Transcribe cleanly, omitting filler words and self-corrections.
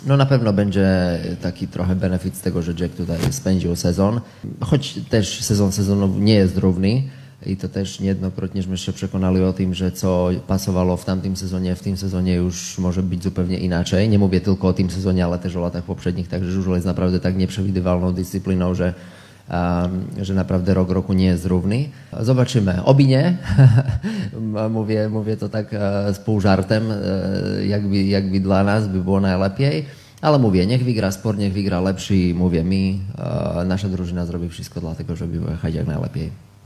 No na pewno będzie taki trochę benefit z tego, że Jack tutaj spędził sezon, choć też sezon nie jest równy i to też niejednokrotnie się przekonali o tym, że co pasowało w tamtym sezonie, w tym sezonie już może być zupełnie inaczej. Nie mówię tylko o tym sezonie, ale też o latach poprzednich, także żużel jest naprawdę tak nieprzewidywalną dyscypliną, że naprawdę rok roku nie jest równy. Zobaczymy. Oby nie. Mówię to tak z pół żartem, jakby dla nas by było najlepiej. Ale mówię, niech wygra sport, niech wygra lepszy. Mówię, nasza drużyna zrobi wszystko dlatego, żeby jechać jak najlepiej.